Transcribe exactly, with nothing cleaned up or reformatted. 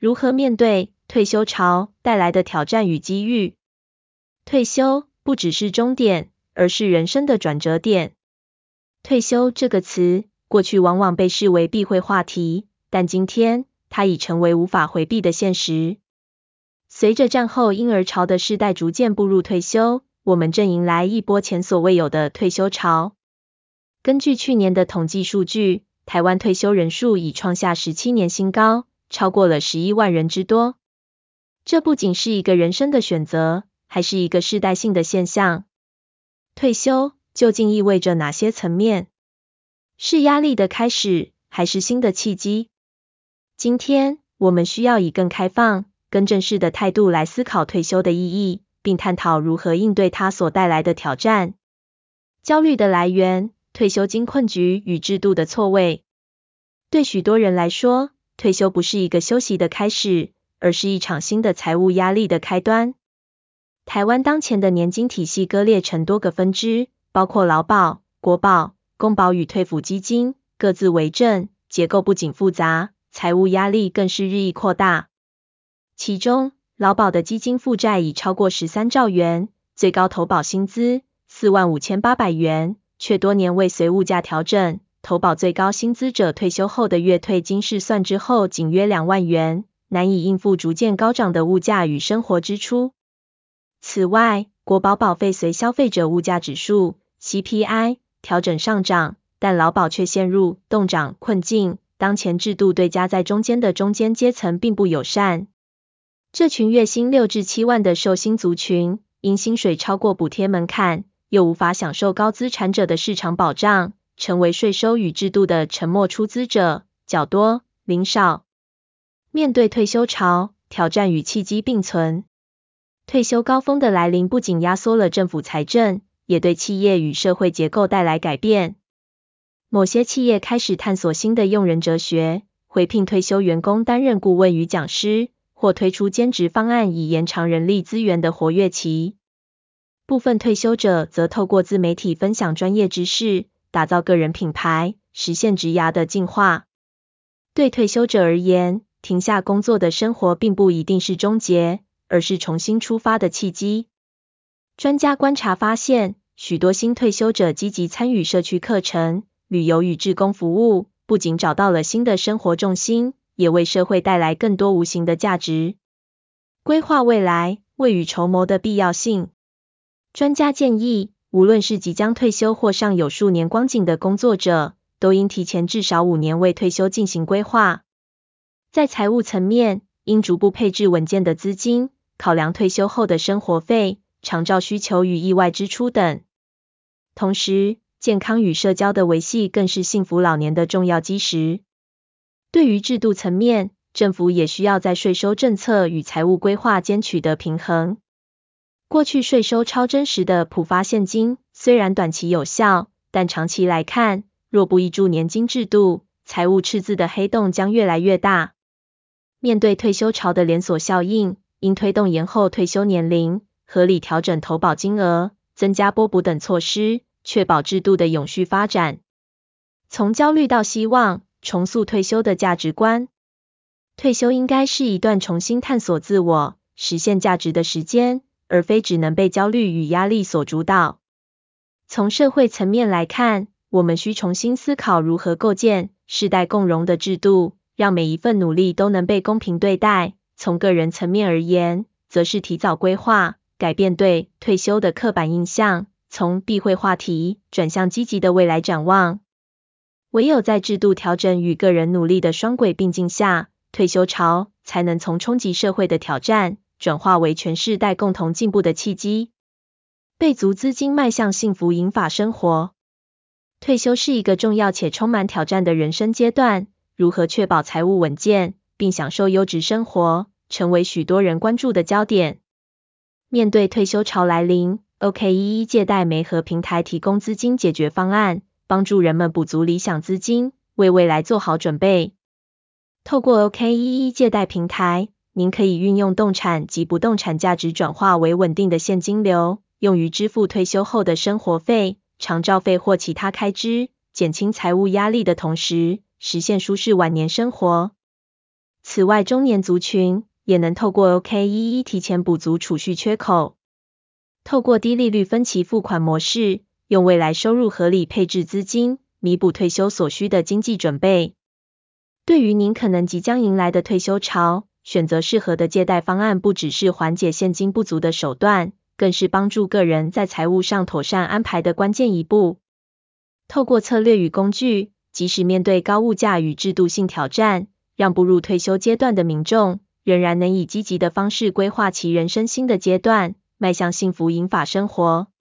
如何面对退休潮带来的挑战与机遇？退休不只是终点，而是人生的转折点。退休这个词，过去往往被视为避讳话题，但今天它已成为无法回避的现实。随着战后婴儿潮的世代逐渐步入退休，我们正迎来一波前所未有的退休潮。根据去年的统计数据，台湾退休人数已创下十七年新高，超过了十一万人之多。这不仅是一个人生的选择，还是一个世代性的现象。退休究竟意味着哪些层面？是压力的开始，还是新的契机？今天，我们需要以更开放、更正式的态度来思考退休的意义，并探讨如何应对它所带来的挑战。焦虑的来源、退休金困局与制度的错位。对许多人来说，退休不是一个休息的开始，而是一场新的财务压力的开端。台湾当前的年金体系割裂成多个分支，包括劳保、国保、公保与退抚基金，各自为政，结构不仅复杂，财务压力更是日益扩大。其中，劳保的基金负债已超过十三兆元，最高投保薪资四万五千八百元，却多年未随物价调整，投保最高薪资者退休后的月退金试算之后仅约两万元，难以应付逐渐高涨的物价与生活支出。此外，国保保费随消费者物价指数 C P I 调整上涨，但劳保却陷入冻涨困境，当前制度对夹在中间的中间阶层并不友善。这群月薪六至七万的受薪族群，因薪水超过补贴门槛，又无法享受高资产者的市场保障，成为税收与制度的沉默出资者，较多零少。面对退休潮，挑战与契机并存。退休高峰的来临不仅压缩了政府财政，也对企业与社会结构带来改变。某些企业开始探索新的用人哲学，回聘退休员工担任顾问与讲师，或推出兼职方案以延长人力资源的活跃期。部分退休者则透过自媒体分享专业知识，打造个人品牌，实现职涯的进化。对退休者而言，停下工作的生活并不一定是终结，而是重新出发的契机。专家观察发现，许多新退休者积极参与社区课程、旅游与志工服务，不仅找到了新的生活重心，也为社会带来更多无形的价值。规划未来、未雨绸缪的必要性。专家建议，无论是即将退休或尚有数年光景的工作者，都应提前至少五年为退休进行规划。在财务层面，应逐步配置稳健的资金，考量退休后的生活费、长照需求与意外支出等。同时，健康与社交的维系更是幸福老年的重要基石。对于制度层面，政府也需要在税收政策与财务规划间取得平衡。过去税收超征时的普发现金，虽然短期有效，但长期来看，若不挹注年金制度，财务赤字的黑洞将越来越大。面对退休潮的连锁效应，应推动延后退休年龄、合理调整投保金额、增加拨补等措施，确保制度的永续发展。从焦虑到希望，重塑退休的价值观。退休应该是一段重新探索自我、实现价值的时间，而非只能被焦虑与压力所主导。从社会层面来看，我们需重新思考如何构建世代共荣的制度，让每一份努力都能被公平对待。从个人层面而言，则是提早规划，改变对退休的刻板印象，从避讳话题转向积极的未来展望。唯有在制度调整与个人努力的双轨并进下，退休潮才能从冲击社会的挑战，转化为全世代共同进步的契机。备足资金迈向幸福银发生活。退休是一个重要且充满挑战的人生阶段，如何确保财务稳健，并享受优质生活，成为许多人关注的焦点。面对退休潮来临， O K 一一 借贷媒合平台提供资金解决方案，帮助人们补足理想资金，为未来做好准备。透过 O K 一一 借贷平台，您可以运用动产及不动产价值转化为稳定的现金流，用于支付退休后的生活费、长照费或其他开支，减轻财务压力的同时，实现舒适晚年生活。 此外，中年族群也能透过 O K 一一 提前补足储蓄缺口，透过低利率分期付款模式，用未来收入合理配置资金，弥补退休所需的经济准备。对于您可能即将迎来的退休潮，选择适合的借贷方案不只是缓解现金不足的手段，更是帮助个人在财务上妥善安排的关键一步。透过策略与工具，即使面对高物价与制度性挑战，让步入退休阶段的民众，仍然能以积极的方式规划其人生新的阶段，迈向幸福银发生活。